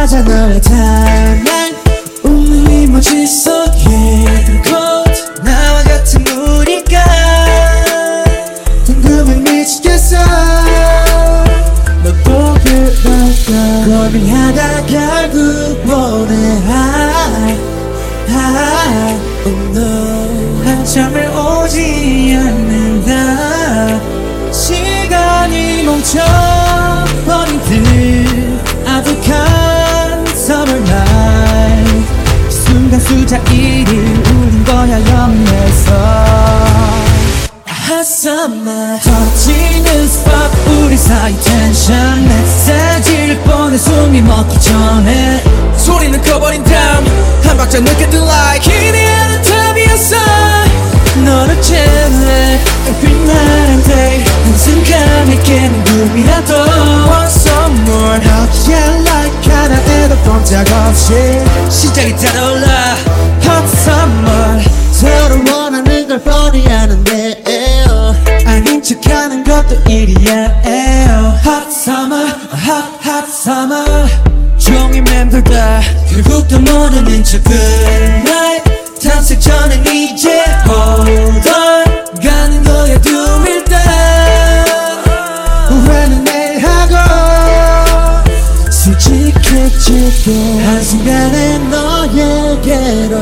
찾아 너의 timeline 웃는 이모지 속에 곧 나와 같은 우리가 궁금해 미치겠어 널 보게 될까 고민하다 결국 보내 Oh no 한참을 오지 않는다 시간이 멈춰버린 듯 아득한 summer night 순간 숫자 1이 울린 거야 옆에서 Hot summer 터지는 spot 우리 사이 텐션 메시지를 보내 숨이 멎기 전에 소리는 커버린 다음 한 박자 늦게 뜬 like 기대하는 탑이었어 너를 채울래 Every night and day 한순간에 깨는 꿈이라도 Want some more 너기에 like 하나에도 꼼짝없이 시작이 따라올라 Hot summer 서로 원하는 걸 뻔히 아는데 아닌 척하는 것도 일이야 Hot summer hot summer 종일 맴돌다 결국 또 모르는 척은 Night 탐색 전엔 이제 Hold on 가는 거야 두밀당 후회는 내일 하고 솔직해지고 한순간에 너에게로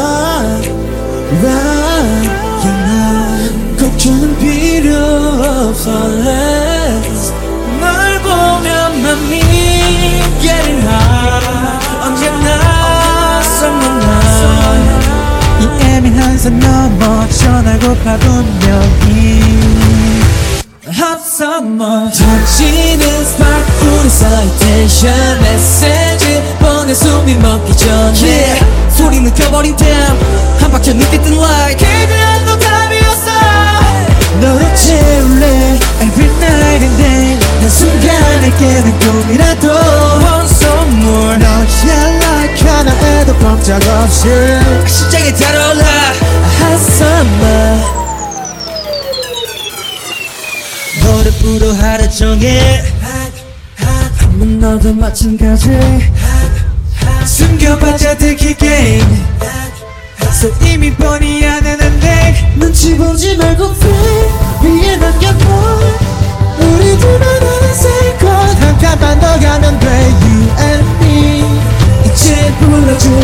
run 걱정은 필요 없어 Let's 널 보면 맘이 getting hot 언제나 summer night 이 애매한 선 넘어 전하고파 분명히 Hot summer 터지는 spark 우리 사이 텐션 메시지 보내 숨이 멎기 전에 yeah. 소리는 켜버린 damn 한 박자 늦게 뜬 like 기대한 너 답이었어 너를 채울래 Every night and day 한순간에 깨는 꿈이라도 Want some more 너의 like 하나에도 꼼짝없이 시작이 따라올라 Hot summer 노래 부르 하루 종일 한번 너도 마찬가지 숨겨봤자 들킬 게임 So 이미 뻔히 아는데 눈치 보지 말고 play 위에 남겨둬 우리 둘만 아는 세이컷 한 칸만 더 가면 돼 You and me 이제 불러줘